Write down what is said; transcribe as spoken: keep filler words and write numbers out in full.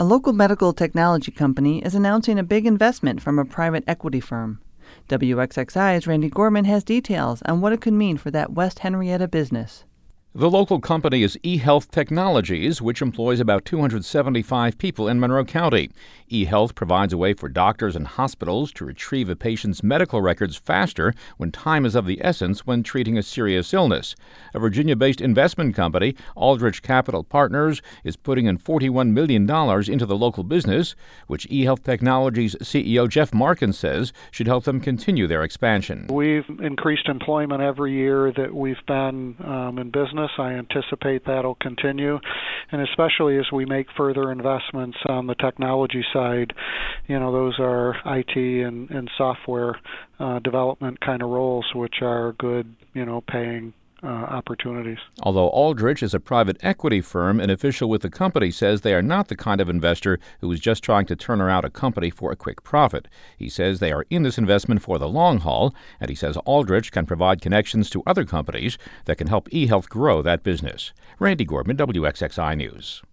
A local medical technology company is announcing a big investment from a private equity firm. W X X I's Randy Gorman has details on what it could mean for that West Henrietta business. The local company is eHealth Technologies, which employs about two hundred seventy-five people in Monroe County. eHealth provides a way for doctors and hospitals to retrieve a patient's medical records faster when time is of the essence when treating a serious illness. A Virginia-based investment company, Aldrich Capital Partners, is putting in forty-one million dollars into the local business, which eHealth Technologies C E O Jeff Markin says should help them continue their expansion. We've increased employment every year that we've been um, in business. I anticipate that'll continue, and especially as we make further investments on the technology side, you know, those are I T and, and software uh, development kind of roles, which are good, you know, paying Uh, opportunities. Although Aldrich is a private equity firm, an official with the company says they are not the kind of investor who is just trying to turn around a company for a quick profit. He says they are in this investment for the long haul, and he says Aldrich can provide connections to other companies that can help eHealth grow that business. Randy Gorman, W X X I News.